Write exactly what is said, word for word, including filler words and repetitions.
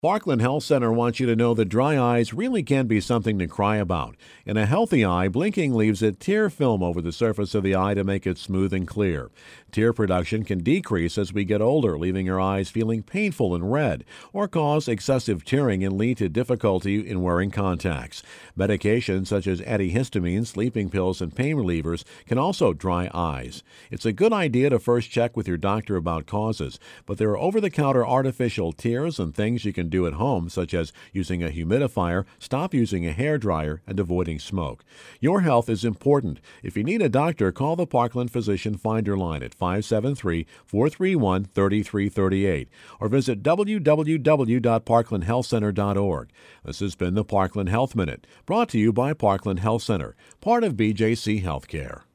Parkland Health Center wants you to know that dry eyes really can be something to cry about. In a healthy eye, blinking leaves a tear film over the surface of the eye to make it smooth and clear. Tear production can decrease as we get older, leaving your eyes feeling painful and red, or cause excessive tearing and lead to difficulty in wearing contacts. Medications such as antihistamines, sleeping pills, and pain relievers can also dry eyes. It's a good idea to first check with your doctor about causes, but there are over-the-counter artificial tears and things you can do at home, such as using a humidifier, stop using a hairdryer, and avoiding smoke. Your health is important. If you need a doctor, call the Parkland Physician Finder line at five seven three, four three one, three three three eight or visit w w w dot parkland health center dot org. This has been the Parkland Health Minute, brought to you by Parkland Health Center, part of B J C Healthcare.